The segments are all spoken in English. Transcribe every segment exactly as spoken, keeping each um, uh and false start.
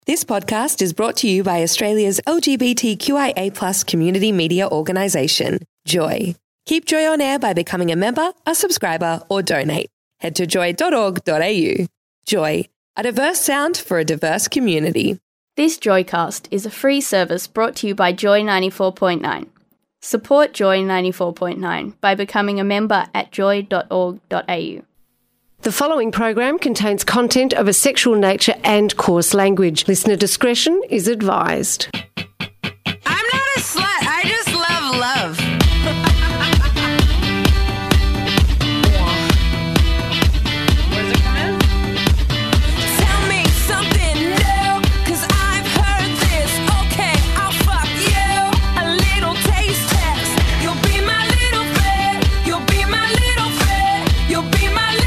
This podcast is brought to you by Australia's L G B T Q I A plus community media organisation, Joy. Keep Joy on air by becoming a member, a subscriber or donate. Head to joy dot org dot a u. Joy, a diverse sound for a diverse community. This Joycast is a free service brought to you by Joy ninety-four point nine. Support Joy ninety-four point nine by becoming a member at joy dot org dot a u. The following program contains content of a sexual nature and coarse language. Listener discretion is advised. I'm not a slut. I just love love. Where's it coming? Tell me something new, cause I've heard this. Okay, I'll fuck you. A little taste test. You'll be my little friend. You'll be my little friend. You'll be my little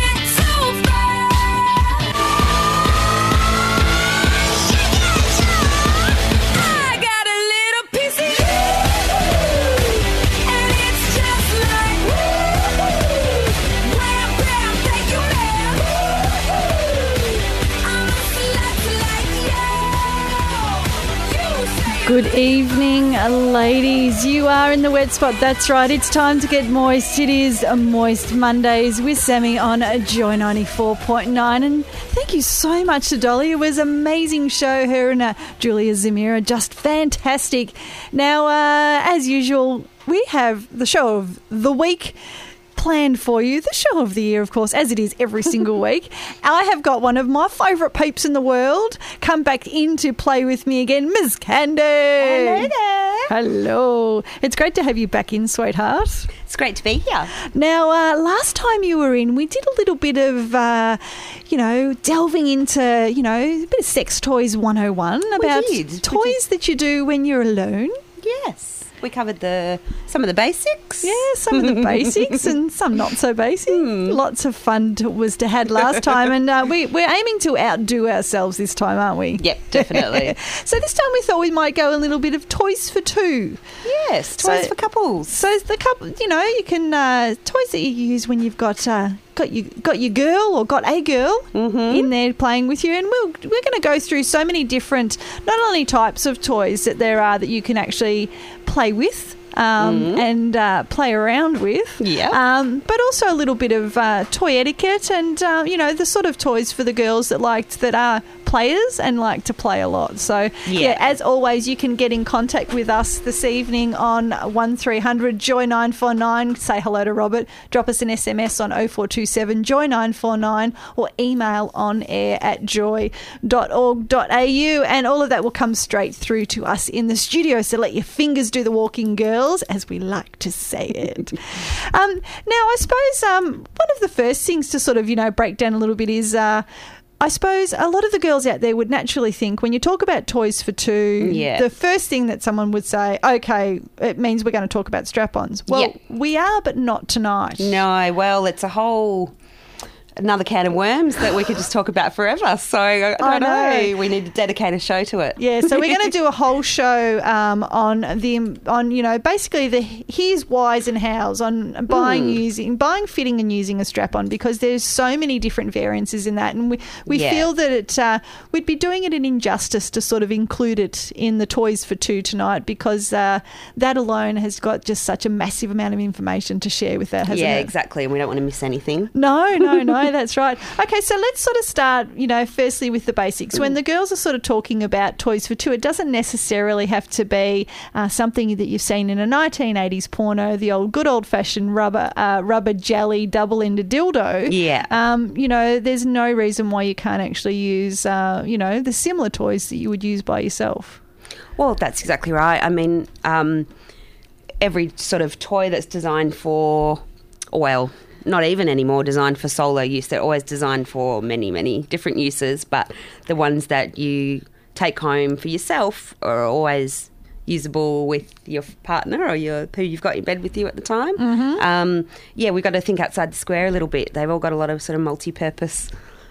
Good evening, ladies. You are in the wet spot. That's right. It's time to get moist. It is a Moist Mondays with Sammy on Joy ninety-four point nine. And thank you so much to Dolly. It was an amazing show. Her and uh, Julia Zamira, just fantastic. Now, uh, as usual, we have the show of the week planned for you, the show of the year, of course, as it is every single week. I have got one of my favourite peeps in the world come back in to play with me again, Miz Candy. Hello there. Hello. It's great to have you back in, sweetheart. It's great to be here. Now, uh, last time you were in, we did a little bit of, uh, you know, delving into, you know, a bit of Sex Toys one oh one about We did. toys We did. that you do when you're alone. Yes. We covered the some of the basics. Yeah, some of the basics and some not so basic. Hmm. Lots of fun to, was to had last time, and uh, we, we're aiming to outdo ourselves this time, aren't we? Yep, definitely. So this time we thought we might go a little bit of toys for two. Yes, toys So- for couples. So the couple, you know, you can uh, toys that you use when you've got uh, got you got your girl or got a girl Mm-hmm. in there playing with you, and we'll, we're going to go through so many different, not only types of toys that there are that you can actually play with. Um, Mm-hmm. and uh, play around with, Yeah. um, but also a little bit of uh, toy etiquette, and uh, you know, the sort of toys for the girls that liked that are players and like to play a lot. So yeah. Yeah. as always, you can get in contact with us this evening on one three hundred joy nine four nine. Say hello to Robert. Drop us an S M S on oh four two seven joy nine four nine or email on air at joy dot org dot a u, and all of that will come straight through to us in the studio. So let your fingers do the walking, girls, as we like to say it. um, now, I suppose um, one of the first things to sort of, you know, break down a little bit is uh, I suppose a lot of the girls out there would naturally think when you talk about toys for two, Yeah. the first thing that someone would say, okay, it means we're going to talk about strap-ons. Well, Yeah. we are, but not tonight. No, well, it's a whole another can of worms that we could just talk about forever. So I don't I know. know. We need to dedicate a show to it. Yeah, so we're going to do a whole show um, on the on you know basically the here's whys and hows on buying, Mm. using, buying, fitting, and using a strap-on, because there's so many different variances in that, and we we Yeah. feel that it uh, we'd be doing it an injustice to sort of include it in the toys for two tonight, because uh, that alone has got just such a massive amount of information to share with that, hasn't Yeah, it? exactly. And we don't want to miss anything. No, no, no, that's right. Okay, so let's sort of start, you know, firstly with the basics. When the girls are sort of talking about toys for two, it doesn't necessarily have to be uh, something that you've seen in a nineteen eighties porno, the old good old-fashioned rubber uh, rubber jelly double-ended dildo. Yeah. Um, you know, there's no reason why you can't actually use, uh, you know, the similar toys that you would use by yourself. Well, that's exactly right. I mean, um, every sort of toy that's designed for, well, not even anymore designed for solo use. They're always designed for many, many different uses, but the ones that you take home for yourself are always usable with your partner or your who you've got in bed with you at the time. Um, yeah, we've got to think outside the square a little bit. They've all got a lot of sort of multi-purpose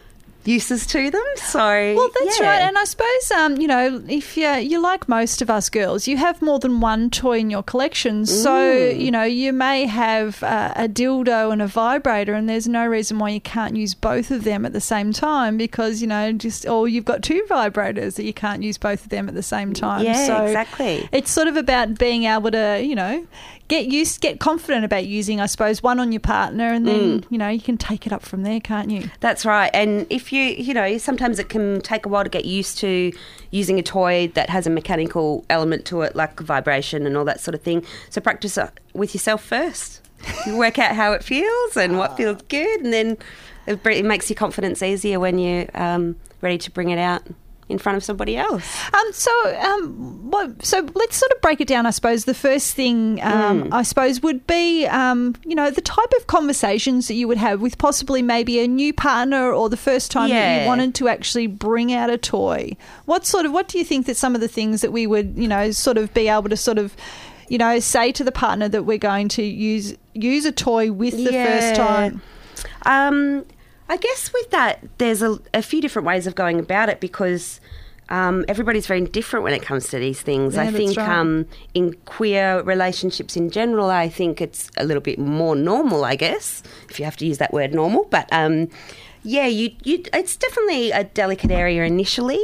uses to them. So Well, that's yeah. right. And I suppose, um, you know, if you're, you're like most of us girls, you have more than one toy in your collection. So, you know, you may have uh, a dildo and a vibrator, and there's no reason why you can't use both of them at the same time because, you know, just, or you've got two vibrators that you can't use both of them at the same time. Yeah, so exactly. It's sort of about being able to, you know, get used, get confident about using, I suppose, one on your partner, and then, Mm. you know, you can take it up from there, can't you? That's right. And if you, you know, sometimes it can take a while to get used to using a toy that has a mechanical element to it, like vibration and all that sort of thing. So practice it with yourself first. You work out how it feels and what feels good, and then it, br- it makes your confidence easier when you're um, ready to bring it out in front of somebody else. Um, so, um, what, so let's sort of break it down. I suppose the first thing, um, Mm. I suppose, would be, um, you know, the type of conversations that you would have with possibly maybe a new partner or the first time that Yeah. you wanted to actually bring out a toy. What sort of, what do you think that some of the things that we would, you know, sort of be able to sort of, you know, say to the partner that we're going to use use a toy with the first Yeah. time? Um, I guess with that, there's a, a few different ways of going about it because um, everybody's very different when it comes to these things. Yeah, I that's think right. um, in queer relationships in general, I think it's a little bit more normal, I guess, if you have to use that word normal. But um, yeah, you, you, it's definitely a delicate area initially,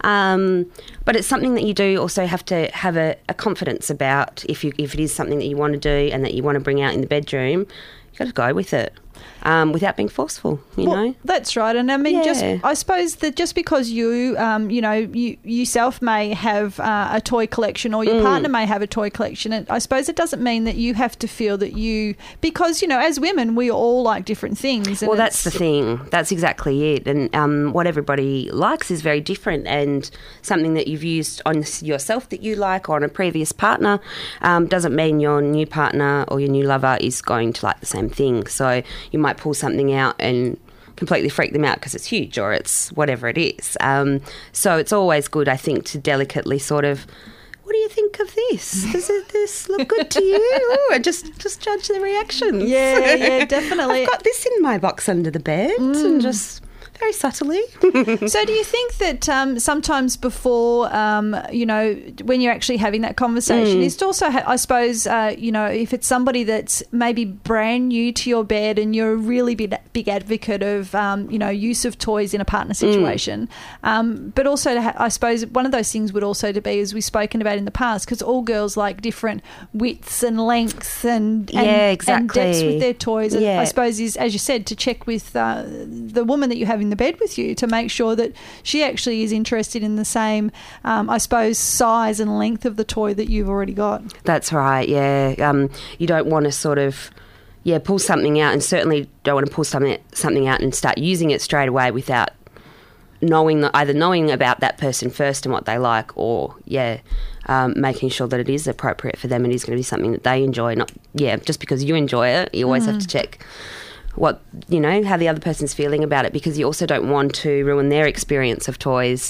um, but it's something that you do also have to have a, a confidence about if you if it is something that you want to do and that you want to bring out in the bedroom. You've got to go with it um, without being forceful, you Well, know. that's right. And I mean, just Yeah. I suppose that just because you, um, you know, you yourself may have uh, a toy collection or your Mm. partner may have a toy collection, it, I suppose it doesn't mean that you have to feel that you, because, you know, as women, we all like different things. And Well, that's the it's- thing. That's exactly it. And um, what everybody likes is very different, and something that you've used on yourself that you like or on a previous partner um, doesn't mean your new partner or your new lover is going to like the same thing. So you might pull something out and completely freak them out because it's huge or it's whatever it is. Um, so it's always good, I think, to delicately sort of, what do you think of this? Does it, this look good to you? Ooh, and just, just judge the reactions. Yeah, yeah, definitely. I've got this in my box under the bed and just very subtly. So do you think that um, sometimes before, um, you know, when you're actually having that conversation, Mm. is to also, ha- I suppose, uh, you know, if it's somebody that's maybe brand new to your bed and you're a really big, big advocate of, um, you know, use of toys in a partner situation, um, but also, to ha- I suppose, one of those things would also to be, as we've spoken about in the past, because all girls like different widths and lengths and, and, Yeah, and depths exactly. with their toys. And Yeah. I suppose is, as you said, to check with uh, the woman that you have in the bed with you to make sure that she actually is interested in the same, um, I suppose, size and length of the toy that you've already got. That's right, yeah. Um, you don't want to sort of, yeah, pull something out, and certainly don't want to pull something something out and start using it straight away without knowing the, either knowing about that person first and what they like, or yeah, um, making sure that it is appropriate for them and is going to be something that they enjoy. Not yeah, just because you enjoy it, you always have to check what, you know, how the other person's feeling about it, because you also don't want to ruin their experience of toys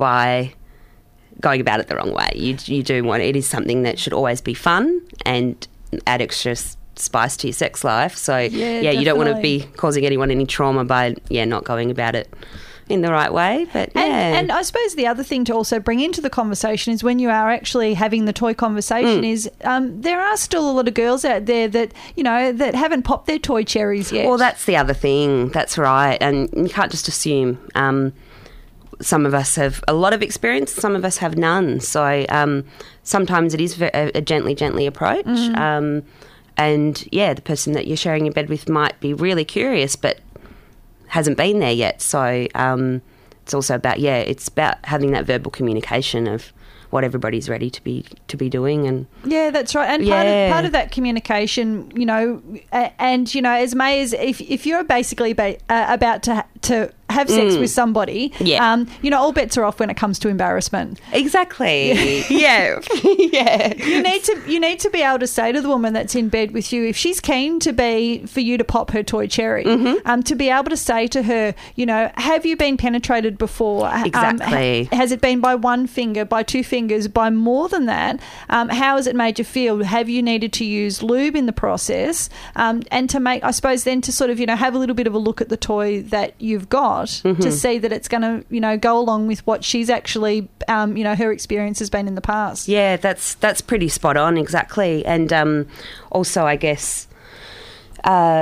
by going about it the wrong way. You you do want, it is something that should always be fun and add extra s- spice to your sex life. So Yeah, yeah, you don't want to definitely. be causing anyone any trauma by yeah not going about it in the right way. But yeah, And, and I suppose the other thing to also bring into the conversation is when you are actually having the toy conversation Mm. is um, there are still a lot of girls out there that, you know, that haven't popped their toy cherries yet. well, that's the other thing. That's right, and you can't just assume. Um, some of us have a lot of experience, some of us have none. So um, sometimes it is ve- a, a gently, gently approach. Um, and yeah, the person that you're sharing your bed with might be really curious, but hasn't been there yet. So um, it's also about yeah, it's about having that verbal communication of what everybody's ready to be to be doing. And Yeah, that's right. And part, Yeah. of, part of that communication, you know, a- and, you know, as May is, if, if you're basically ba- uh, about to, ha- to have sex with somebody, Yeah. um, you know, all bets are off when it comes to embarrassment. exactly, yeah, yeah. You need to you need to be able to say to the woman that's in bed with you, if she's keen to be for you to pop her toy cherry, Mm-hmm. um, to be able to say to her, you know, have you been penetrated before? Um, Exactly. ha- has it been by one finger, by two fingers, by more than that? Um, how has it made you feel? Have you needed to use lube in the process? Um, and to make, I suppose, then to sort of, you know, have a little bit of a look at the toy that you've got. not Mm-hmm. to see that it's going to, you know, go along with what she's actually, um, you know, her experience has been in the past. Yeah, that's that's pretty spot on, exactly. And um, also, I guess, uh,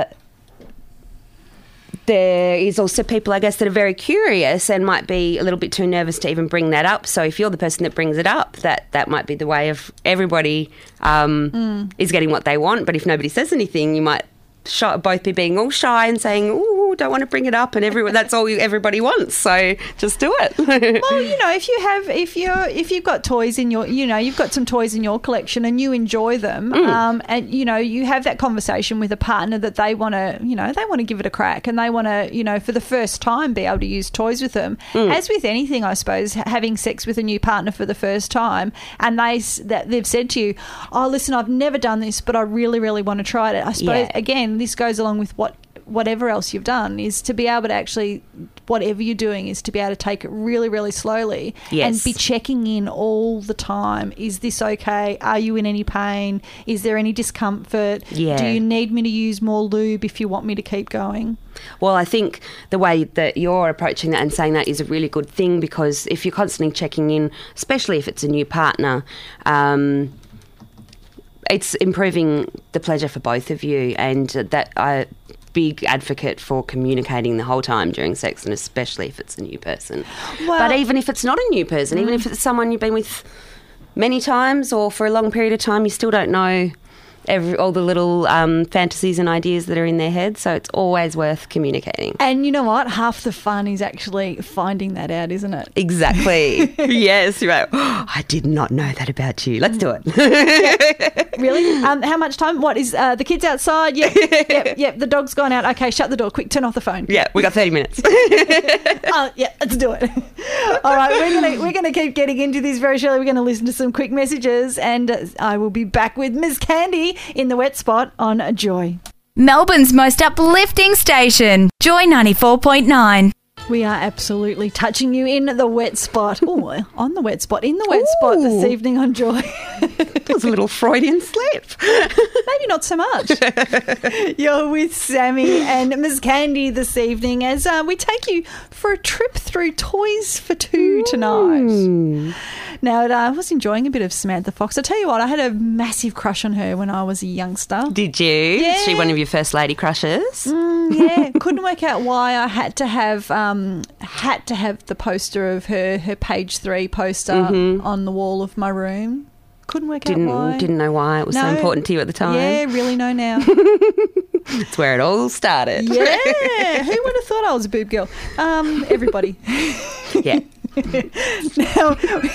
there is also people, I guess, that are very curious and might be a little bit too nervous to even bring that up. So if you're the person that brings it up, that, that might be the way of everybody um, Mm. is getting what they want. But if nobody says anything, you might shy, both be being all shy and saying, "Ooh, don't want to bring it up," and everyone that's all you, everybody wants. So just do it. Well, you know, if you have, if you're, if you've got toys in your, you know, you've got some toys in your collection and you enjoy them, Mm. um, and you know, you have that conversation with a partner that they want to, you know, they want to give it a crack and they want to, you know, for the first time be able to use toys with them. Mm. As with anything, I suppose, having sex with a new partner for the first time, and they s- that they've said to you, "Oh, listen, I've never done this, but I really, really want to try it." I suppose Yeah. again, this goes along with what. Whatever else you've done is to be able to actually, whatever you're doing is to be able to take it really, really slowly Yes. and be checking in all the time. Is this okay? Are you in any pain? Is there any discomfort? Yeah. Do you need me to use more lube if you want me to keep going? Well, I think the way that you're approaching that and saying that is a really good thing, because if you're constantly checking in, especially if it's a new partner, um, it's improving the pleasure for both of you. And that I big advocate for communicating the whole time during sex, and especially if it's a new person. Well- but even if it's not a new person, even if it's someone you've been with many times or for a long period of time, you still don't know every, all the little um, fantasies and ideas that are in their head. So it's always worth communicating. And you know what? Half the fun is actually finding that out, isn't it? Exactly. Yes, you're right. Oh, I did not know that about you. Let's do it. Really? Um, how much time? What is uh, the kids outside? Yep, yep, yep. The dog's gone out. Okay, shut the door. Quick, turn off the phone. Yeah, we got thirty minutes. Oh, yeah, let's do it. All right, we're gonna we're gonna keep getting into this very shortly. We're gonna listen to some quick messages, and uh, I will be back with Miss Candy in the wet spot on Joy. Melbourne's most uplifting station, Joy ninety-four point nine. We are absolutely touching you in the wet spot. Oh, on the wet spot, in the wet spot this Ooh. evening on Joy. That was a little Freudian slip. Maybe not so much. You're with Sammy and Miss Candy this evening as uh, we take you for a trip through Toys for Two tonight. Now, uh, I was enjoying a bit of Samantha Fox. I tell you what, I had a massive crush on her when I was a youngster. Did you? Yeah. Is she one of your first lady crushes? Mm, yeah, couldn't work out why I had to have um, had to have the poster of her, her page three poster on the wall of my room. Couldn't work Didn't out why. didn't know why it was so No. important to you at the time. Yeah, really know now. It's where it all started. Yeah, who would have thought I was a boob girl? Um, everybody. Yeah. Now,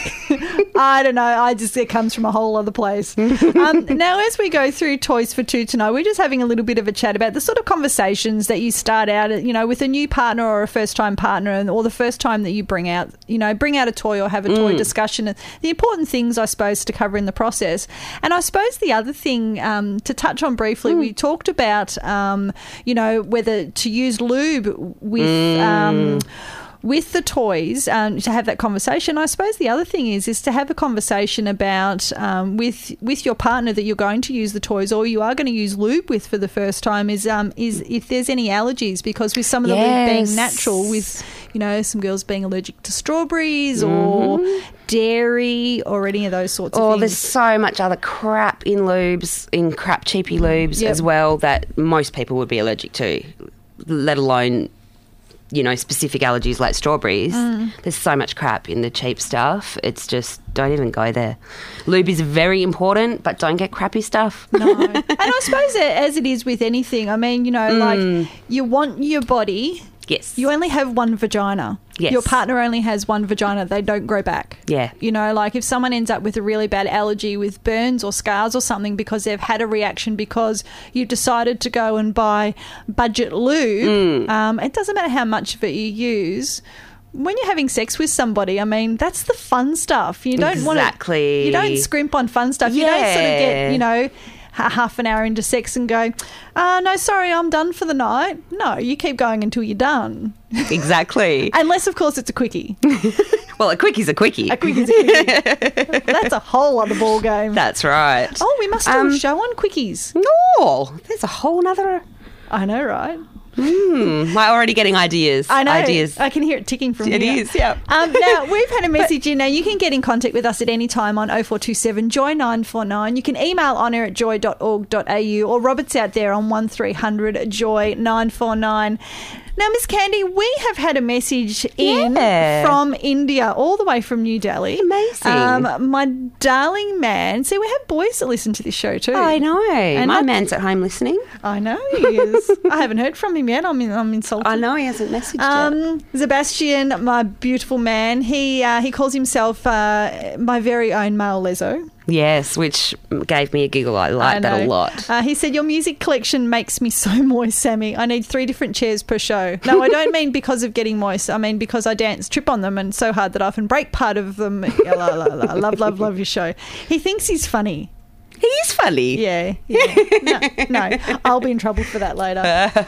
I don't know. I just it comes from a whole other place. Um, now, as we go through Toys for Two tonight, we're just having a little bit of a chat about the sort of conversations that you start out, you know, with a new partner or a first-time partner, and or the first time that you bring out, you know, bring out a toy or have a toy discussion. And the important things, I suppose, to cover in the process. And I suppose the other thing um, to touch on briefly, we talked about, um, you know, whether to use lube with. Um, With the toys, um, to have that conversation. I suppose the other thing is is to have a conversation about um, with with your partner that you're going to use the toys or you are going to use lube with for the first time. Is um is if there's any allergies, because with some of the lube Yes. being natural, with you know some girls being allergic to strawberries or dairy or any of those sorts Oh, of there's things. so much other crap in lubes, in crap cheapy lubes Yep. as well, that most people would be allergic to, let alone, you know, specific allergies like strawberries. There's so much crap in the cheap stuff. It's just, don't even go there. Lube is very important, but don't get crappy stuff. No. And I suppose that as it is with anything, I mean, you know, like you want your body. Yes. You only have one vagina. Yes. Your partner only has one vagina. They don't grow back. Yeah. You know, like if someone ends up with a really bad allergy with burns or scars or something because they've had a reaction because you decided to go and buy budget lube, um, it doesn't matter how much of it you use. When you're having sex with somebody, I mean, that's the fun stuff. You don't want to. Exactly. You don't scrimp on fun stuff. You don't sort of Yeah. get, you know, a half an hour into sex and go, uh, no, sorry, I'm done for the night. No, you keep going until you're done. Exactly. Unless, of course, it's a quickie. Well, a quicky's a quickie. A quickie is a quickie. That's a whole other ball game. That's right. Oh, we must do Um, a show on quickies. No, there's a whole nother... I know, right? Mm, I'm already getting ideas. I know. Ideas. I can hear it ticking from It here. is, yeah. Um, now, we've had a message in. Now, you can get in contact with us at any time on oh four two seven, joy nine four nine. You can email on air at joy dot org dot a u, or Robert's out there on one three hundred joy nine four nine. Now, Miss Candy, we have had a message in Yeah. from India, all the way from New Delhi. Amazing. Um, my darling man. See, we have boys that listen to this show too. I know. And My I- man's at home listening. I know he is. I haven't heard from him yet. I'm, I'm insulted. I know he hasn't messaged yet. Um, Sebastian, my beautiful man, he uh, he calls himself uh, my very own male lezo. Yes, which gave me a giggle. I like I that a know. lot. Uh, he said, your music collection makes me so moist, Sammy. I need three different chairs per show. No, I don't mean because of getting moist. I mean because I dance, trip on them, and so hard that I often break part of them. Yeah, la, la, la. Love, love, love your show. He thinks he's funny. He is funny. Yeah, yeah. No, no, I'll be in trouble for that later.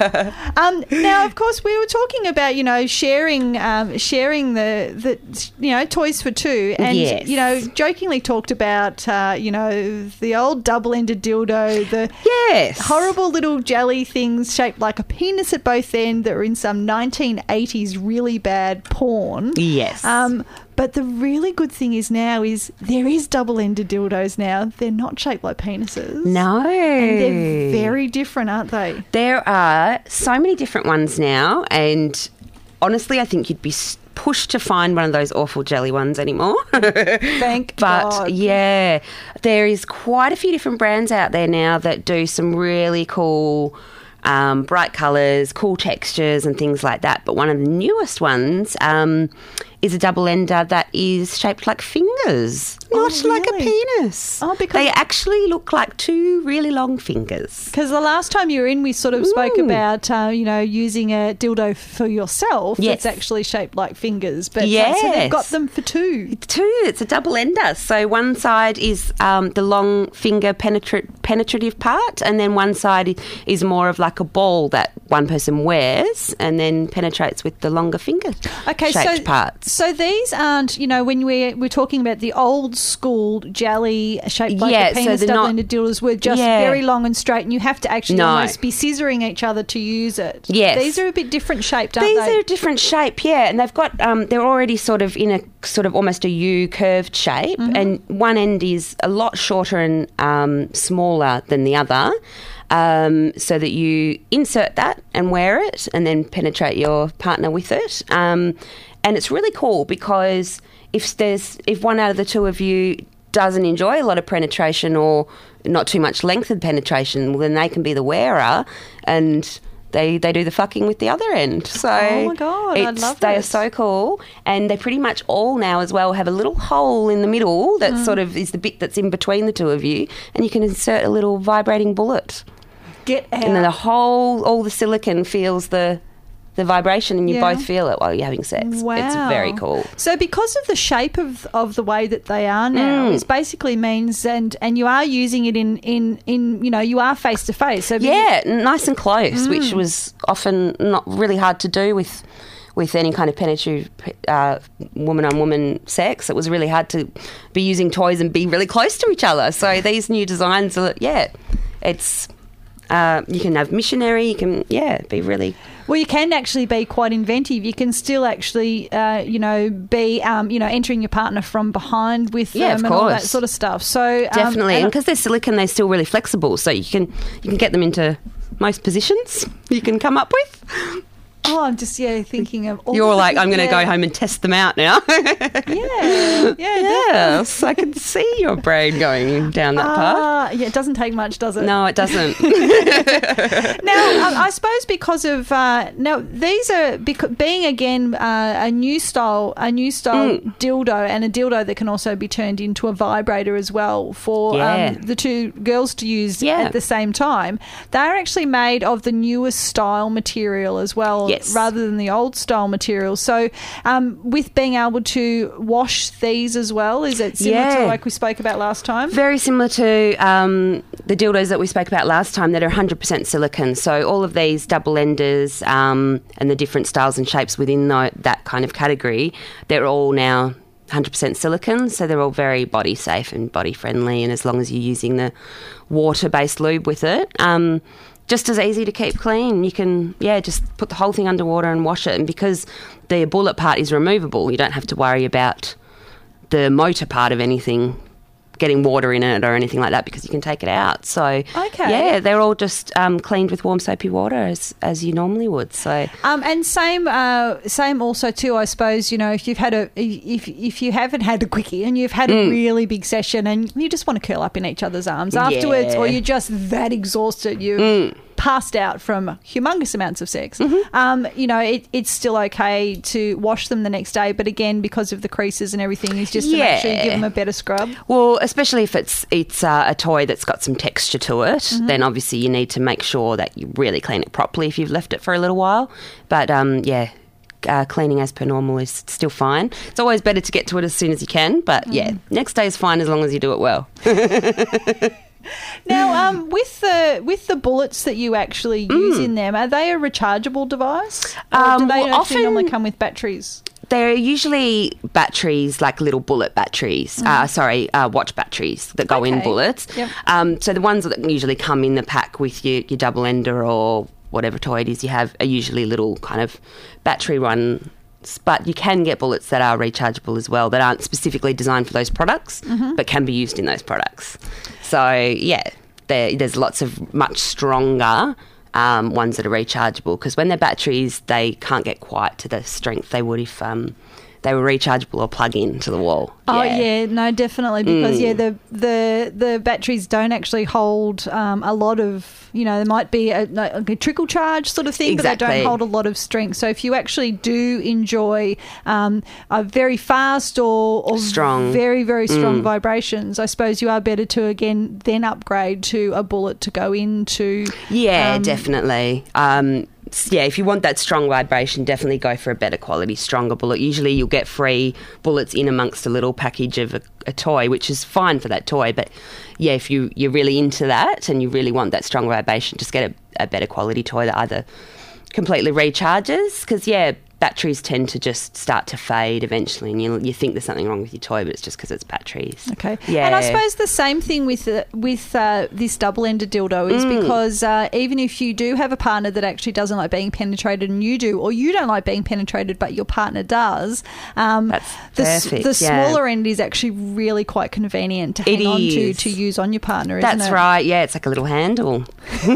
Um, now, of course, we were talking about, you know, sharing, um, sharing the, the, you know, toys for two, and Yes. you know, jokingly talked about, uh, you know, the old double-ended dildo, the Yes. horrible little jelly things shaped like a penis at both ends that were in some nineteen eighties really bad porn. Yes. Um, but the really good thing is now is there is double-ended dildos now. They're not shaped like penises. No. And they're very different, aren't they? There are so many different ones now, and honestly, I think you'd be s- pushed to find one of those awful jelly ones anymore. Thank But God. yeah, there is quite a few different brands out there now that do some really cool, um, bright colours, cool textures, and things like that. But one of the newest ones um, is a double ender that is shaped like fingers, Oh, not like a really? penis. Oh, because- they actually look like two really long fingers. Because the last time you were in, we sort of spoke Mm. about, uh, you know, using a dildo for yourself Yes. that's actually shaped like fingers. But uh, so they've Yes. got them for two. Two, it's a double ender. So one side is um, the long finger penetra- penetrative part, and then one side i- is more of like a ball that one person wears and then penetrates with the longer finger Okay, shaped so parts. so these aren't, you know, when we're we're talking about the old school jelly shaped like Yeah, a so penis they're not- double-ended dildos were just Yeah. very long and straight, and you have to actually No. almost be scissoring each other to use it. Yes. These are a bit different shaped, aren't These they? are a different shape, yeah, and they've got um, they're already sort of in a sort of almost a U curved shape, Mm-hmm. and one end is a lot shorter and um, smaller than the other. Um, so that you insert that and wear it, and then penetrate your partner with it. Um, and it's really cool because if there's if one out of the two of you doesn't enjoy a lot of penetration or not too much length of penetration, well, then they can be the wearer and they they do the fucking with the other end. So Oh my God, I it's, love they are this. so cool, and they pretty much all now as well have a little hole in the middle that Mm. sort of is the bit that's in between the two of you, and you can insert a little vibrating bullet, Get out. and then the whole all the silicone feels the the vibration, and you Yeah. both feel it while you're having sex. Wow. It's very cool. So because of the shape of of the way that they are now, Mm. it basically means and and you are using it in in in you know, you are face to face. So Yeah, nice and close, which Mm. was often not really hard to do with with any kind of penetrative uh, woman on woman sex. It was really hard to be using toys and be really close to each other. So these new designs are, yeah, it's uh, you can have missionary, you can, yeah, be really. Well, you can actually be quite inventive. You can still actually, uh, you know, be, um, you know, entering your partner from behind with them Yeah, of and all that course. sort of stuff. So um, Definitely, and and- because they're silicone, they're still really flexible, so you can you can get them into most positions you can come up with. oh, I'm just yeah thinking of. All You're the- like, I'm going to yeah. go home and test them out now. Yeah, yeah, Yes, I can see your brain going down that path. Ah, yeah, it doesn't take much, does it? No, it doesn't. Now, I, I suppose because of uh, now these are bec- being again uh, a new style, a new style Mm. dildo, and a dildo that can also be turned into a vibrator as well for Yeah. um, the two girls to use Yeah. at the same time. They are actually made of the newest style material as well, Yes. rather than the old style material. So, um, with being able to wash these as well, is it similar Yeah. to like we spoke about last time? Very similar to um, the dildos that we spoke about last time that are one hundred percent silicone. So all of these double enders um, and the different styles and shapes within tho- that kind of category, they're all now one hundred percent silicone. So they're all very body safe and body friendly, and as long as you're using the water-based lube with it. Um, just as easy to keep clean. You can, yeah, just put the whole thing underwater and wash it. And because the bullet part is removable, you don't have to worry about the motor part of anything getting water in it or anything like that, because you can take it out. So, Okay. yeah, they're all just um, cleaned with warm soapy water as as you normally would. So, Um, and same, uh, same also too. I suppose, you know, if you've had a, if if you haven't had a quickie and you've had Mm. a really big session and you just want to curl up in each other's arms afterwards, Yeah. or you're just that exhausted, you. Mm. passed out from humongous amounts of sex, Mm-hmm. um, you know, it, it's still okay to wash them the next day. But again, because of the creases and everything, is just to make sure you give Yeah. them a better scrub. well, especially if it's it's uh, a toy that's got some texture to it, Mm-hmm. then obviously you need to make sure that you really clean it properly if you've left it for a little while. But um, yeah. Uh, cleaning as per normal is still fine. It's always better to get to it as soon as you can, but yeah, Mm. next day is fine as long as you do it well. Now, um, with the with the bullets that you actually use in them, are they a rechargeable device, or Mm. Um, do they well, actually often- normally come with batteries? They're usually batteries, like little bullet batteries. Uh, sorry, uh, watch batteries that go in Mm. Okay. bullets. Yep. Um, so the ones that usually come in the pack with your, your double ender or whatever toy it is you have are usually little kind of battery ones. But you can get bullets that are rechargeable as well, that aren't specifically designed for those products, Mm-hmm. but can be used in those products. So yeah, there, there's lots of much stronger um, ones that are rechargeable, because when they're batteries, they can't get quite to the strength they would if um, they were rechargeable or plug in to the wall. Oh yeah, no, definitely, because Mm. yeah, the the the batteries don't actually hold um, a lot of, you know, there might be a, like a trickle charge sort of thing, but they Exactly. don't hold a lot of strength. So if you actually do enjoy um, a very fast or, or Strong. very very strong Mm. vibrations, I suppose you are better to again then upgrade to a bullet to go into. Yeah, um, definitely. Um, s- yeah, if you want that strong vibration, definitely go for a better quality, stronger bullet. Usually you'll get free bullets in amongst a little package of a, a toy, which is fine for that toy. But yeah, if you, you're really into that and you really want that strong vibration, just get a, a better quality toy that either completely recharges, because yeah, batteries tend to just start to fade eventually, and you, you think there's something wrong with your toy, but it's just because it's batteries. Okay. Yeah. And I suppose the same thing with uh, with uh, this double-ended dildo is Mm. because uh, even if you do have a partner that actually doesn't like being penetrated and you do, or you don't like being penetrated but your partner does, um, That's the, s- perfect, the yeah. smaller end is actually really quite convenient to It hang on to is. to use on your partner, isn't That's it? right. Yeah, it's like a little handle.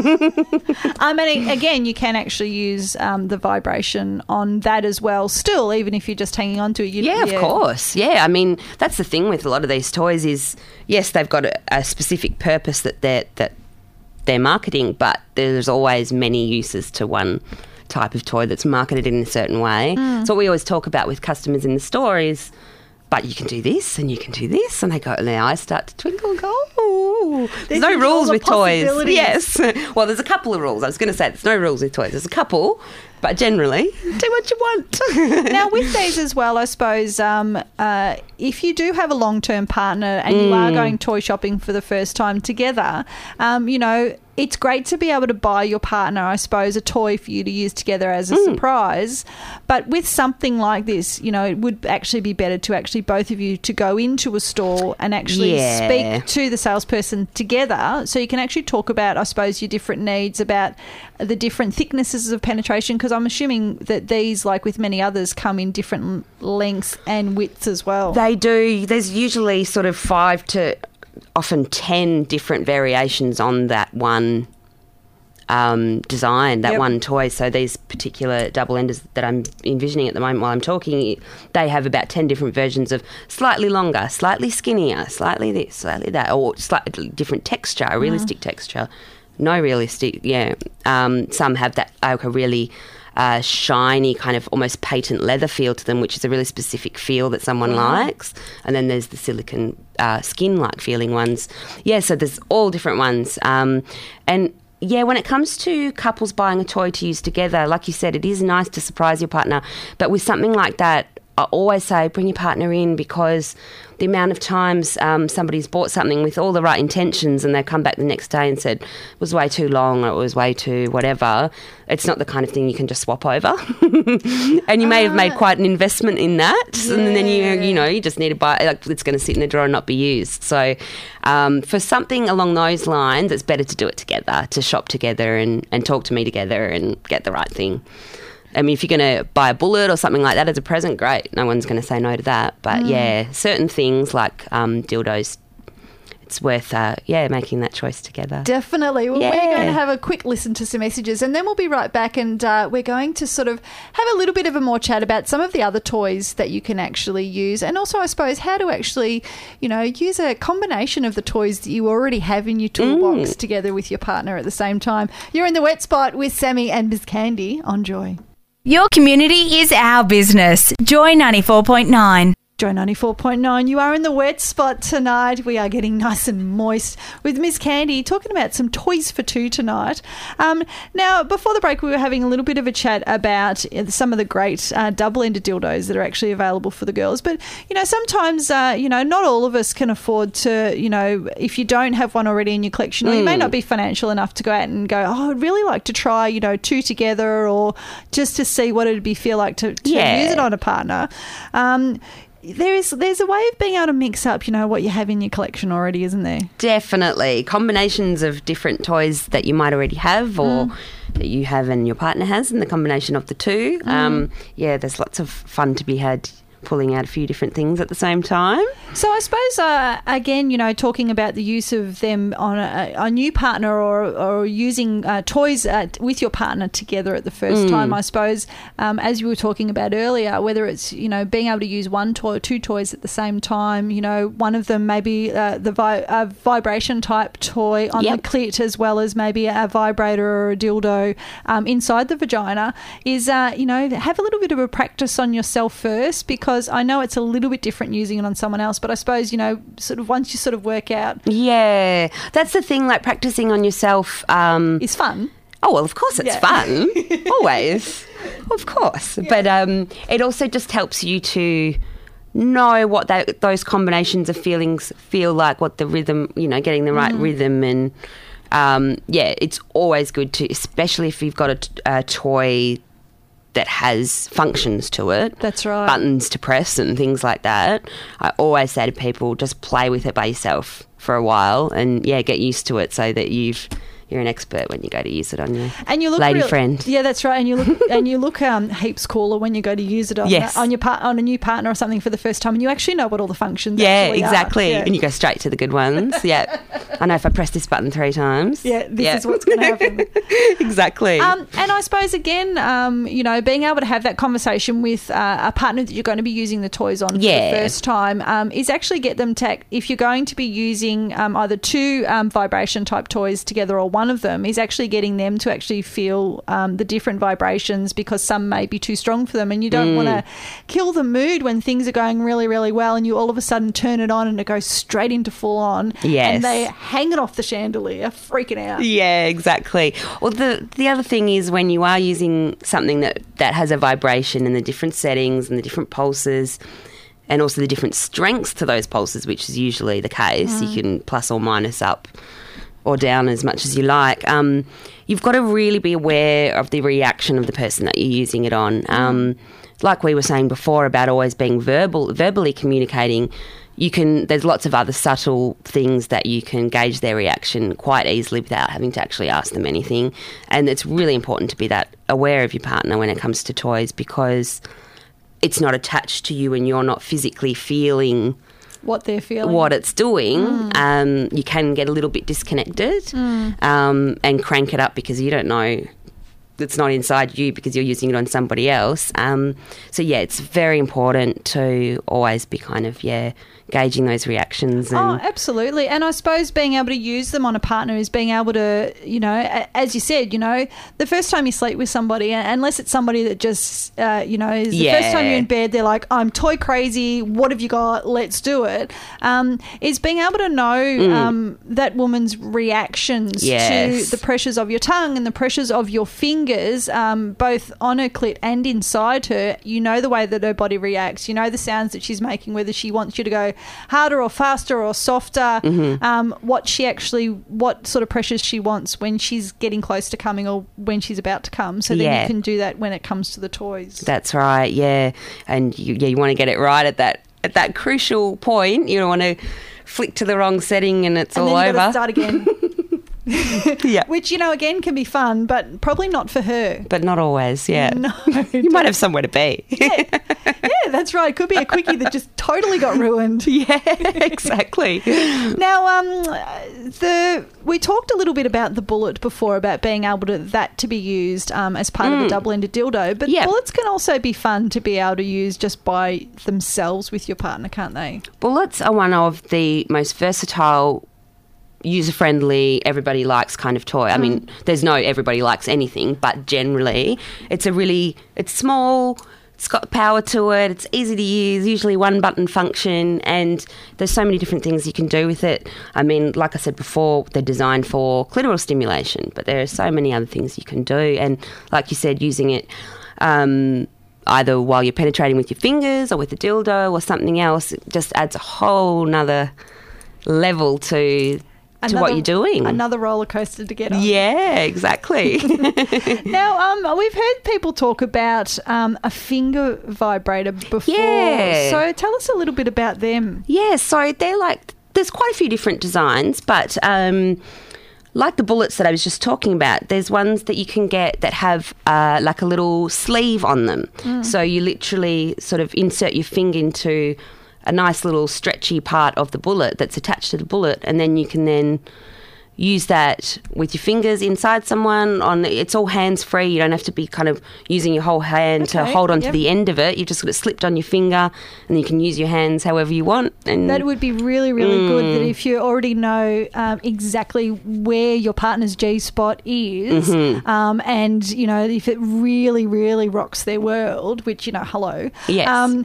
I mean, again, you can actually use um, the vibration on that as well still, even if you're just hanging on to it. You, Yeah, of course. Yeah, I mean, that's the thing with a lot of these toys is, yes, they've got a, a specific purpose that they're, that they're marketing, but there's always many uses to one type of toy that's marketed in a certain way. Mm. So what we always talk about with customers in the store is, but you can do this and you can do this, and they go, and their eyes start to twinkle and go, oh. There's There's no all rules the with toys. possibilities. Yes. Well, there's a couple of rules. I was going to say there's no rules with toys. There's a couple, but generally, do what you want. Now, with these as well, I suppose um, uh, if you do have a long-term partner and you Mm. are going toy shopping for the first time together, um, you know, it's great to be able to buy your partner, I suppose, a toy for you to use together as a Mm. surprise. But with something like this, you know, it would actually be better to actually both of you to go into a store and actually Yeah. speak to the salesperson together, so you can actually talk about, I suppose, your different needs, about the different thicknesses of penetration, because I'm assuming that these, like with many others, come in different lengths and widths as well. They do. There's usually sort of five to often ten different variations on that one um, design, that Yep. one toy. So these particular double enders that I'm envisioning at the moment while I'm talking, they have about ten different versions of slightly longer, slightly skinnier, slightly this, slightly that, or slightly different texture, a realistic texture. No realistic, yeah. Um, some have that like a really uh, shiny kind of almost patent leather feel to them, which is a really specific feel that someone likes. And then there's the silicone uh, skin-like feeling ones. Yeah, so there's all different ones. Um, and yeah, when it comes to couples buying a toy to use together, like you said, it is nice to surprise your partner. But with something like that, I always say bring your partner in, because the amount of times um, somebody's bought something with all the right intentions and they come back the next day and said it was way too long or it was way too whatever, it's not the kind of thing you can just swap over. And you may have made quite an investment in that, yeah. and then you you know you just need to buy, like, it's going to sit in the drawer and not be used. So um, for something along those lines, it's better to do it together, to shop together and, and talk to me together and get the right thing. I mean, if you're going to buy a bullet or something like that as a present, great. No one's going to say no to that. But, mm. yeah, certain things like um, dildos, it's worth, uh, yeah, making that choice together. Definitely. Well, yeah. We're going to have a quick listen to some messages and then we'll be right back, and uh, we're going to sort of have a little bit of a more chat about some of the other toys that you can actually use, and also, I suppose, how to actually, you know, use a combination of the toys that you already have in your toolbox mm. together with your partner at the same time. You're in the wet spot with Sammy and Miz Candy on Joy. Your community is our business. Joy ninety-four point nine. Joy ninety-four point nine. You are in the wet spot tonight. We are getting nice and moist with Miss Candy, talking about some toys for two tonight. Um, now, before the break, we were having a little bit of a chat about some of the great uh, double-ended dildos that are actually available for the girls. But, you know, sometimes, uh, you know, not all of us can afford to, you know, if you don't have one already in your collection, or you may not be financial enough to go out and go, oh, I'd really like to try, you know, two together, or just to see what it'd be feel like to, to yeah. use it on a partner. Um There is, there's a way of being able to mix up, you know, what you have in your collection already, isn't there? Definitely. Combinations of different toys that you might already have, or Mm. that you have and your partner has, and the combination of the two. Mm. Um, yeah, there's lots of fun to be had pulling out a few different things at the same time. So I suppose, uh, again, you know, talking about the use of them on a, a new partner, or, or using uh, toys at, with your partner together at the first Mm. time, I suppose, um, as you were talking about earlier, whether it's, you know, being able to use one toy or two toys at the same time, you know, one of them maybe uh, the vi- uh, vibration type toy on Yep. the clit, as well as maybe a vibrator or a dildo um, inside the vagina, is, uh, you know, have a little bit of a practice on yourself first, because I know it's a little bit different using it on someone else, but I suppose, you know, sort of once you sort of work out. Yeah, that's the thing, like practicing on yourself. Um, It's fun. Oh, well, of course it's Yeah. fun. Always. Of course. Yeah. But um, it also just helps you to know what that, those combinations of feelings feel like, what the rhythm, you know, getting the right mm. rhythm. And, um, yeah, it's always good to, especially if you've got a, t- a toy that has functions to it. That's right. Buttons to press and things like that. I always say to people, just play with it by yourself for a while and, yeah, get used to it so that you've... you're an expert when you go to use it on your and you look lady real, friend. Yeah, that's right. And you look and you look um, heaps cooler when you go to use it on yes. on your par- on a new partner or something for the first time, and you actually know what all the functions. Yeah, actually exactly. Are. Yeah. And you go straight to the good ones. Yeah, I know if I press this button three times. Yeah, this yeah. is what's going to happen. Exactly. Um, and I suppose again, um, you know, being able to have that conversation with uh, a partner that you're going to be using the toys on yeah. for the first time um, is actually get them to, if you're going to be using um, either two um, vibration type toys together or one of them, is actually getting them to actually feel um, the different vibrations, because some may be too strong for them, and you don't Mm. want to kill the mood when things are going really, really well, and you all of a sudden turn it on and it goes straight into full on. Yes. And they're hanging off the chandelier, freaking out. Yeah, exactly. Well, the the other thing is when you are using something that, that has a vibration and the different settings and the different pulses, and also the different strengths to those pulses, which is usually the case, mm. you can plus or minus up or down as much as you like, um, you've got to really be aware of the reaction of the person that you're using it on. Um, like we were saying before about always being verbal, verbally communicating, you can. There's lots of other subtle things that you can gauge their reaction quite easily without having to actually ask them anything. And it's really important to be that aware of your partner when it comes to toys, because it's not attached to you and you're not physically feeling what they're feeling, what it's doing. Mm. Um, you can get a little bit disconnected mm. um, and crank it up because you don't know it's not inside you because you're using it on somebody else. Um, so, yeah, it's very important to always be kind of, yeah, gauging those reactions. And Oh, absolutely. And I suppose being able to use them on a partner is being able to, you know, a- as you said, you know, the first time you sleep with somebody, unless it's somebody that just, uh, you know, is the Yeah. first time you're in bed, they're like, I'm toy crazy. What have you got? Let's do it. Um, is being able to know um, that woman's reactions Yes. to the pressures of your tongue and the pressures of your fingers, um, both on her clit and inside her. You know the way that her body reacts. You know the sounds that she's making, whether she wants you to go harder or faster or softer, Mm-hmm. um, what she actually, what sort of pressures she wants when she's getting close to coming or when she's about to come. So then Yeah. you can do that when it comes to the toys. That's right, yeah. And you, yeah, you want to get it right at that at that crucial point. You don't want to flick to the wrong setting and it's and all then you've got to over. start again. Yeah. Which, you know, again can be fun, but probably not for her. But not always, yeah. No. You might have somewhere to be. yeah. yeah, that's right. Could be a quickie that just totally got ruined. Yeah, exactly. Now, um, the we talked a little bit about the bullet before, about being able to that to be used um, as part of a double-ended dildo. But Yeah. bullets can also be fun to be able to use just by themselves with your partner, can't they? Bullets are one of the most versatile, user-friendly, everybody likes kind of toy. I mean, there's no everybody likes anything, but generally it's a really, it's small, it's got power to it, it's easy to use, usually one button function, and there's so many different things you can do with it. I mean, like I said before, they're designed for clitoral stimulation, but there are so many other things you can do, and like you said, using it um, either while you're penetrating with your fingers or with a dildo or something else, it just adds a whole nother level to to what you're doing. Another roller coaster to get on. Yeah, exactly. Now, um, we've heard people talk about um, a finger vibrator before. Yeah. So tell us a little bit about them. Yeah, so they're like, there's quite a few different designs, but um, like the bullets that I was just talking about, there's ones that you can get that have uh, like a little sleeve on them. So you literally sort of insert your finger into a nice little stretchy part of the bullet that's attached to the bullet, and then you can then use that with your fingers inside someone. On it's all hands free. You don't have to be kind of using your whole hand to Okay, hold on yep. to the end of it. You just got it slipped on your finger, and you can use your hands however you want. And That would be really, really Mm. good that if you already know um, exactly where your partner's G-spot is, Mm-hmm. um, and, you know, if it really, really rocks their world, which, you know, hello. Yes. Um,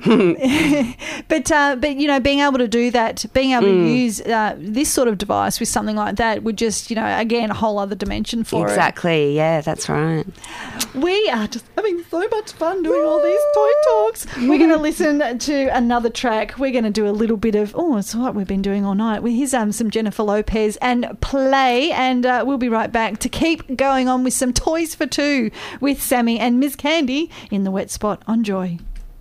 but, uh, but, you know, being able to do that, being able Mm. to use uh, this sort of device with something like that would just, you know, again, a whole other dimension for it. exactly, yeah, that's right. We are just having so much fun doing all these toy talks. We're going to listen to another track. We're going to do a little bit of, oh, it's what we've been doing all night. Well, here's um, some Jennifer Lopez and Play, and uh, we'll be right back to keep going on with some Toys for Two with Sammy and Miz Candy in the wet spot on Joy.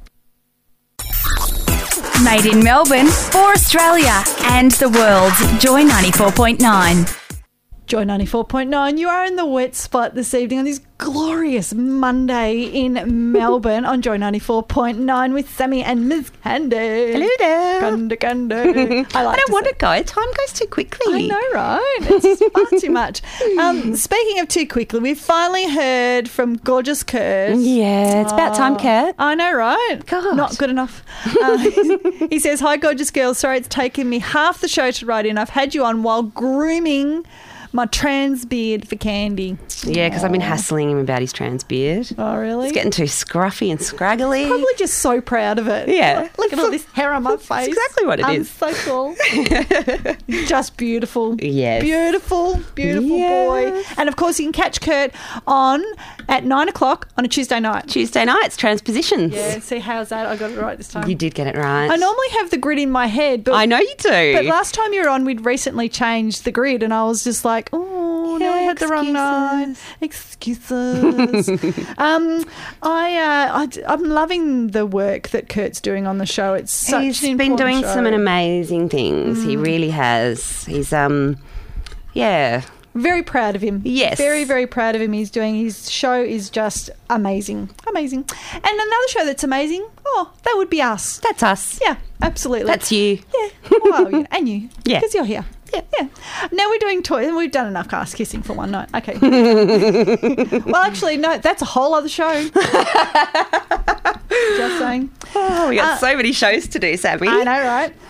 Made in Melbourne for Australia and the world. Joy ninety-four point nine. Joy ninety-four point nine, you are in the wet spot this evening on this glorious Monday in Melbourne on Joy ninety-four point nine with Sammy and Miz Candy. Hello there. Candy, Candy. I, like I don't to want say- to go. Time goes too quickly. I know, right? It's far too much. Um, speaking of too quickly, we've finally heard from gorgeous Kurt. Yeah, it's about time, Kurt. I know, right? God. Not good enough. Uh, he says, hi, gorgeous girls. Sorry it's taken me half the show to write in. I've had you on while grooming my trans beard for Candy. Yeah, because I've been hassling him about his trans beard. Oh, really? It's getting too scruffy and scraggly. Probably just so proud of it. Yeah. Look at all this hair on my face. exactly what it I'm is. so cool. Just beautiful. Yes. Beautiful, beautiful boy. Yes. And of course, you can catch Kurt on at nine o'clock on a Tuesday night. Tuesday nights, transpositions. Yeah, see, how's that? I got it right this time. You did get it right. I normally have the grid in my head, but I know you do. But last time you were on, we'd recently changed the grid, and I was just like, oh, no, I had the wrong night. Excuses. um, I, uh, I, I'm loving the work that Kurt's doing on the show. It's such He's an been important doing show. some amazing things. He really has. He's, um, yeah. Very proud of him. Yes. Very, very proud of him. He's doing, his show is just amazing. Amazing. And another show that's amazing, oh, that would be us. That's us. Yeah, absolutely. That's you. Yeah. Well, you, and you. Yeah. Because you're here. Yeah. Yeah. Now we're doing toys. We've done enough ass kissing for one night. Okay. Well, actually, no, that's a whole other show. Just saying. Oh, we got Uh, so many shows to do, Sammy. I know, right?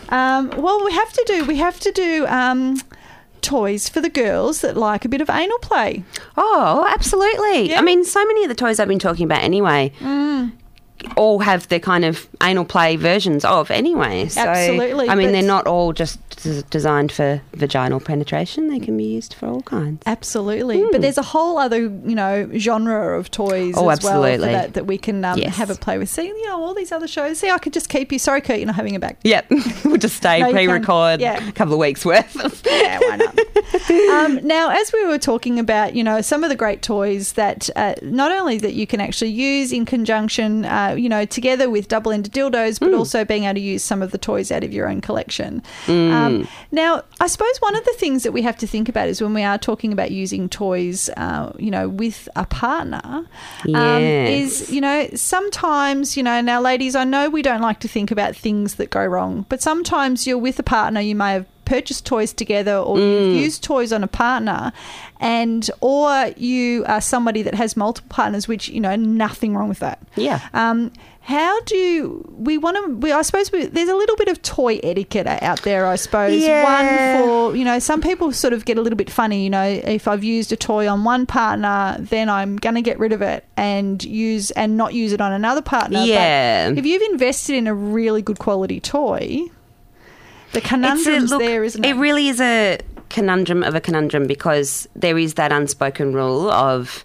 Um, well, we have to do. We have to do. Um, toys for the girls that like a bit of anal play. Oh, absolutely. Yeah. I mean, so many of the toys I've been talking about anyway Mm. all have their kind of anal play versions of anyway. So, Absolutely, I mean, but- they're not all just d- designed for vaginal penetration. They can be used for all kinds. Absolutely. But there's a whole other, you know, genre of toys Oh, as well for absolutely. that, that we can um, Yes. have a play with. See, you know, all these other shows. See, I could just keep you. Sorry, Kurt, you're not having a back. Yep. We'll just stay, No, you can- pre-record yeah. a couple of weeks worth. Yeah, why not? um, now, as we were talking about, you know, some of the great toys that uh, not only that you can actually use in conjunction, uh, you know, together with double-ended dildos, but also being able to use some of the toys out of your own collection. Um, now, I suppose one of the things that we have to think about is when we are talking about using toys, uh, you know, with a partner, um, Yes. is, you know, sometimes, you know, now, ladies, I know we don't like to think about things that go wrong, but sometimes you're with a partner, you may have purchased toys together or you've used toys on a partner, and or you are somebody that has multiple partners, which, you know, nothing wrong with that. Yeah. Um, how do we want to? We, I suppose we, there's a little bit of toy etiquette out there. I suppose Yeah. one for, you know, some people sort of get a little bit funny. You know, if I've used a toy on one partner, then I'm going to get rid of it and use and not use it on another partner. But Yeah. if you've invested in a really good quality toy, the conundrum's look, there, isn't it? It really is a conundrum of a conundrum because there is that unspoken rule of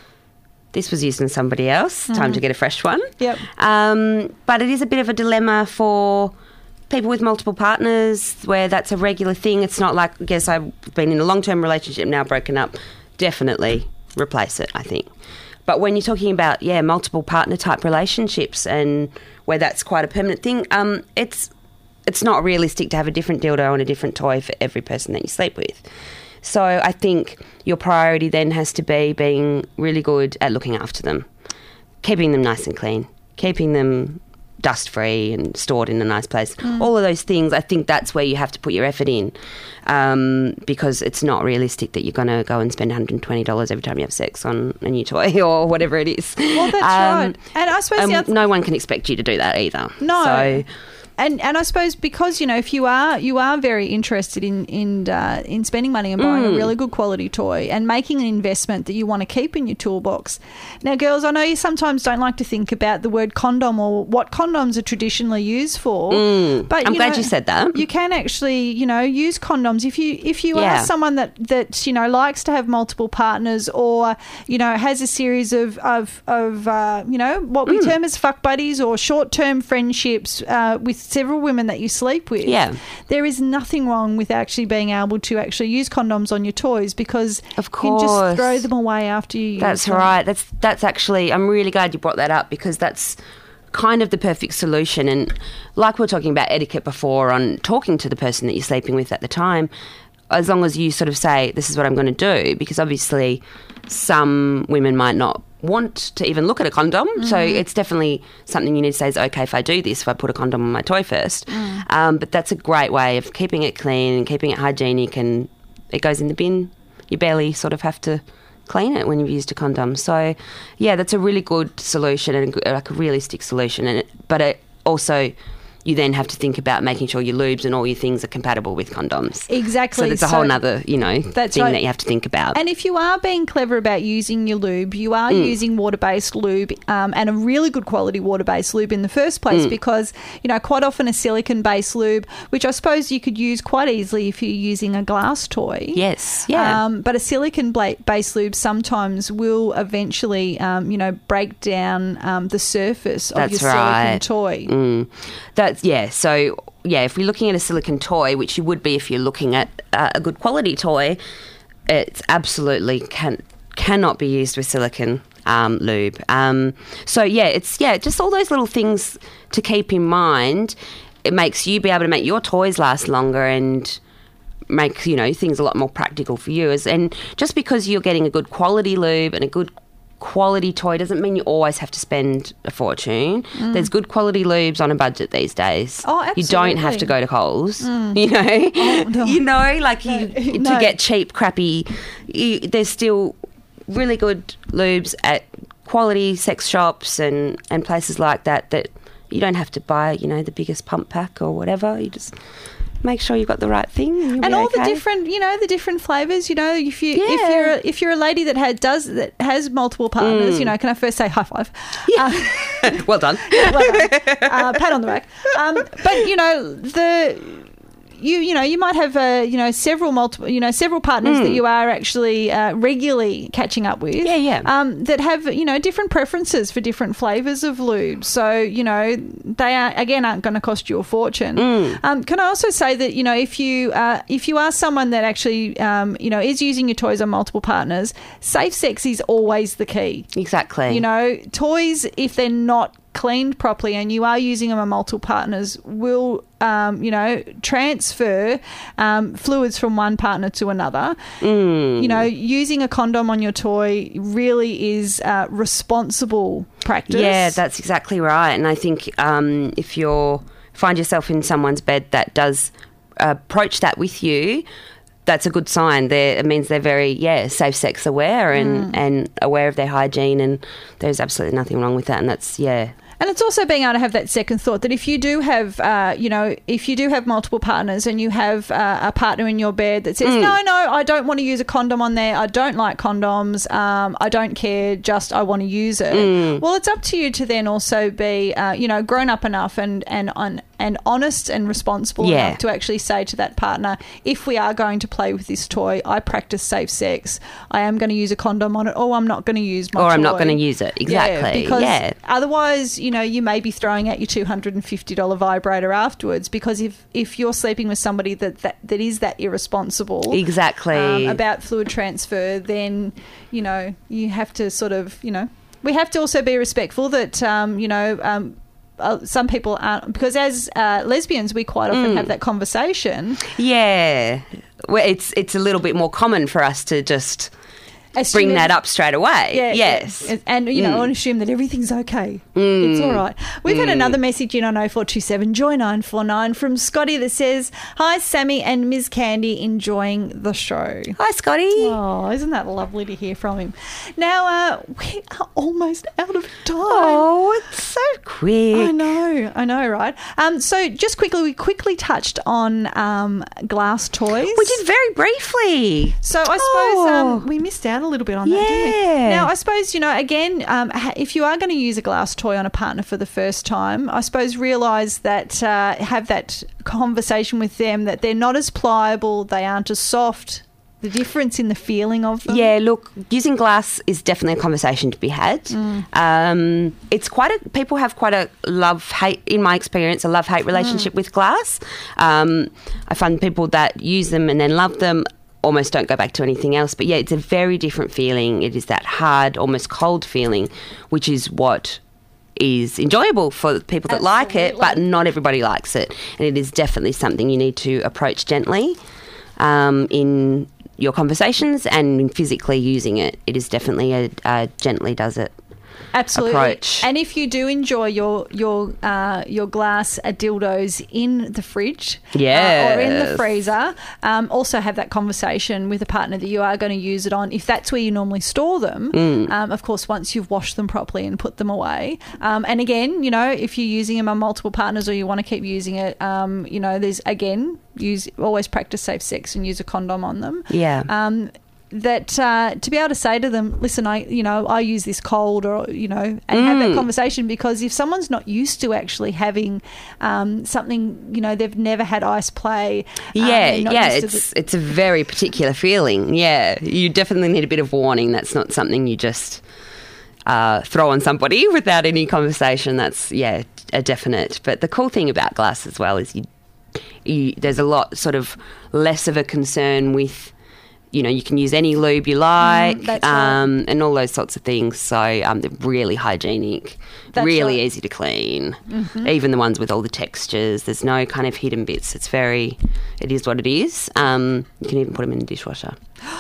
this was used on somebody else, time to get a fresh one. Yep. Um, but it is a bit of a dilemma for people with multiple partners where that's a regular thing. It's not like, I guess I've been in a long-term relationship, now broken up, definitely replace it, I think. But when you're talking about, yeah, multiple partner type relationships and where that's quite a permanent thing, um, it's it's not realistic to have a different dildo and a different toy for every person that you sleep with. So I think your priority then has to be being really good at looking after them, keeping them nice and clean, keeping them dust-free and stored in a nice place. All of those things, I think that's where you have to put your effort in, um, because it's not realistic that you're going to go and spend one hundred twenty dollars every time you have sex on a new toy or whatever it is. Well, that's right. And I suppose um, the other- no one can expect you to do that either. No. So, And and I suppose because, you know, if you are you are very interested in in uh, in spending money and buying a really good quality toy and making an investment that you want to keep in your toolbox. Now, girls, I know you sometimes don't like to think about the word condom or what condoms are traditionally used for. But I'm you glad know, you said that. You can actually, you know, use condoms if you if you Yeah. are someone that that you know likes to have multiple partners or you know has a series of of of uh, you know what we term as fuck buddies or short term friendships uh, with several women that you sleep with. Yeah. There is nothing wrong with actually being able to actually use condoms on your toys because Of you can just course. throw them away after you use That's them. right. That's that's actually, I'm really glad you brought that up because that's kind of the perfect solution. And like we were talking about etiquette before on talking to the person that you're sleeping with at the time, as long as you sort of say, this is what I'm going to do, because obviously some women might not want to even look at a condom. So it's definitely something you need to say is okay if I do this, if I put a condom on my toy first. Um, but that's a great way of keeping it clean and keeping it hygienic, and it goes in the bin. You barely sort of have to clean it when you've used a condom. So, yeah, that's a really good solution and a, good- like a realistic solution. And it, but it also, you then have to think about making sure your lubes and all your things are compatible with condoms. Exactly. So there's a So- whole nother, you know, That's thing right. that you have to think about. And if you are being clever about using your lube, you are Mm. using water-based lube um, and a really good quality water-based lube in the first place Mm. because, you know, quite often a silicone-based lube, which I suppose you could use quite easily if you're using a glass toy. Yes, yeah. Um, but a silicone-based lube sometimes will eventually, um, you know, break down um, the surface of That's your silicone right. toy. Mm. That's, yeah, so, yeah, if you're looking at a silicone toy, which you would be if you're looking at uh, a good quality toy, it's absolutely can, cannot be used with silicone um, lube. Um, so, yeah, it's, yeah, just all those little things to keep in mind. It makes you be able to make your toys last longer and make, you know, things a lot more practical for you. As- And just because you're getting a good quality lube and a good quality toy doesn't mean you always have to spend a fortune. There's good quality lubes on a budget these days. Oh, You don't have absolutely. to go to Coles, you know. no. You know, like you, No. to get cheap, crappy. You, there's still really good lubes at quality sex shops and, and places like that that You don't have to buy, you know, the biggest pump pack or whatever. You just make sure you've got the right thing, and, you'll and be all okay. the different, you know, the different flavors. You know, if you if Yeah. you're a, if you're a lady that had does that has multiple partners, Mm. you know, can I first say high five? Yeah. Uh, well done. well done. Uh, pat on the back. Um, but you know the. You you know you might have uh, you know several multiple you know several partners that you are actually uh, regularly catching up with. Yeah, yeah. Um, that have you know different preferences for different flavors of lube. So you know they are again aren't going to cost you a fortune. Um, can I also say that you know if you uh, if you are someone that actually um, you know is using your toys on multiple partners, safe sex is always the key. Exactly. You know, toys, if they're not cleaned properly and you are using them on multiple partners, will, um, you know, transfer um, fluids from one partner to another. Mm. You know, using a condom on your toy really is uh, responsible practice. Yeah, that's exactly right. And I think um, if you find yourself in someone's bed that does approach that with you, that's a good sign. They're, it means they're very, yeah, safe sex aware and, and aware of their hygiene, and there's absolutely nothing wrong with that. And that's, yeah. And it's also being able to have that second thought that if you do have, uh, you know, if you do have multiple partners and you have uh, a partner in your bed that says, no, no, I don't want to use a condom on there. I don't like condoms. Um, I don't care. Just I want to use it. Well, it's up to you to then also be, uh, you know, grown up enough and and on. and honest and responsible Yeah. enough to actually say to that partner, if we are going to play with this toy, I practice safe sex. I am going to use a condom on it, or I'm not going to use my Or toy. I'm not going to use it. Exactly. Yeah, because Yeah. otherwise, you know, you may be throwing out your two hundred fifty dollars vibrator afterwards, because if, if you're sleeping with somebody that, that, that is that irresponsible Exactly. um, about fluid transfer, then, you know, you have to sort of, you know, we have to also be respectful that, um, you know, um, Uh, some people aren't, because as uh, lesbians we quite often Mm. have that conversation. Yeah. Well, it's it's a little bit more common for us to just Assume bring that every- up straight away. Yeah, yes. yeah. And, you know, Mm. and assume that everything's okay. It's all right. We've had another message in on oh four two seven Joy nine four nine from Scotty that says, hi, Sammy and Miz Candy, enjoying the show. Hi, Scotty. Oh, isn't that lovely to hear from him? Now, uh, we are almost out of time. Oh, it's so quick. I know, I know, right? Um, so just quickly, we quickly touched on um, glass toys. We did very briefly. So I suppose Oh. um, we missed out a little bit on that, didn't we? Yeah. Now, I suppose, you know, again, um, ha- if you are going to use a glass toy on a partner for the first time, I suppose realise that, uh, have that conversation with them that they're not as pliable, they aren't as soft, the difference in the feeling of them. Yeah, look, using glass is definitely a conversation to be had. Mm. Um, it's quite a, people have quite a love-hate, in my experience, a love-hate relationship Mm. with glass. Um, I find people that use them and then love them almost don't go back to anything else. But yeah, it's a very different feeling. It is that hard, almost cold feeling, which is what is enjoyable for people that like it, but not everybody likes it. And it is definitely something you need to approach gently um, in your conversations and in physically using it. It is definitely a, a gently does it Absolutely. approach. And if you do enjoy your your uh, your glass uh, dildos in the fridge uh, or in the Yes. freezer, um, also have that conversation with a partner that you are going to use it on. If that's where you normally store them, Mm. um, of course, once you've washed them properly and put them away. Um, and again, you know, if you're using them on multiple partners or you want to keep using it, um, you know, there's, again, use always practice safe sex and use a condom on them. Yeah. Um, that uh, to be able to say to them, listen, I you know I use this cold, or you know, and have that Mm. conversation, because if someone's not used to actually having um, something, you know, they've never had ice play. um, Yeah, they're not yeah, used to it's it's a very particular feeling. Yeah, you definitely need a bit of warning. That's not something you just uh, throw on somebody without any conversation. That's, yeah, a definite. But the cool thing about glass as well is you, you there's a lot sort of less of a concern with, you know, you can use any lube you like, that's right. um, and all those sorts of things. So um, they're really hygienic, That's really right. easy to clean. Even the ones with all the textures, there's no kind of hidden bits. It's very, it is what it is. Um, you can even put them in the dishwasher.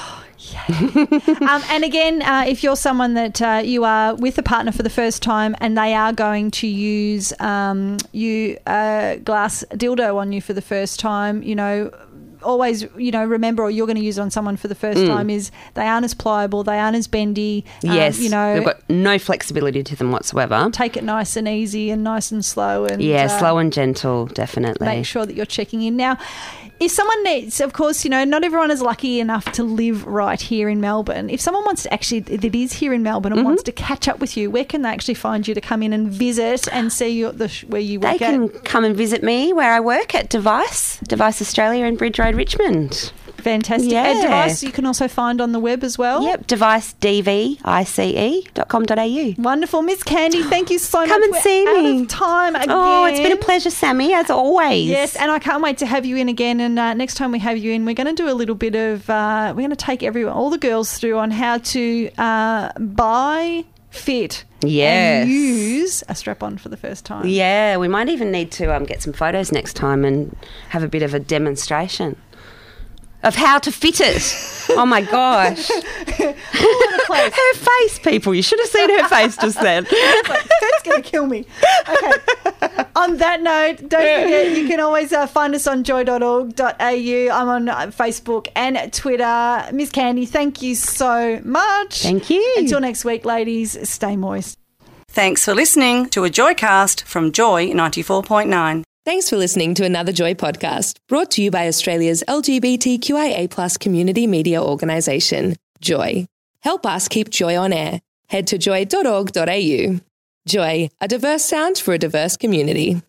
um, and again, uh, if you're someone that uh, you are with a partner for the first time and they are going to use um, you a glass dildo on you for the first time, you know, always, you know, remember, or you're going to use on someone for the first Mm. time, is they aren't as pliable, they aren't as bendy. um, Yes, you know, they've got no flexibility to them whatsoever. take it nice and easy and nice and slow. And Yeah, uh, slow and gentle, definitely. make sure that you're checking in. Now, if someone needs, of course, you know, not everyone is lucky enough to live right here in Melbourne. If someone wants to actually, that is here in Melbourne and Mm-hmm. wants to catch up with you, where can they actually find you to come in and visit and see you at the sh- where you They work can at? come and visit me where I work at Device, Device Australia in Bridge Road, Richmond. Fantastic. Yeah. And device you can also find on the web as well. Yep, device d v i c e dot com dot a u. Wonderful. Miss Candy, thank you so much. Come and We're see out me. of time again. Oh, it's been a pleasure, Sammy, as always. Yes, and I can't wait to have you in again. And uh, next time we have you in, we're going to do a little bit of, uh, we're going to take everyone, all the girls through on how to uh, buy, fit, Yes. and use a strap-on for the first time. Yeah, we might even need to um, get some photos next time and have a bit of a demonstration of how to fit it. Oh, my gosh. Her face, people. You should have seen her face just then. That's going to kill me. Okay. On that note, don't forget you can always uh, find us on joy dot org dot a u. I'm on uh, Facebook and Twitter. Miss Candy, thank you so much. Thank you. Until next week, ladies, stay moist. Thanks for listening to a Joycast from Joy ninety-four point nine. Thanks for listening to another Joy podcast, brought to you by Australia's L G B T Q I A plus community media organisation, Joy. Help us keep Joy on air. Head to joy dot org dot a u. Joy, a diverse sound for a diverse community.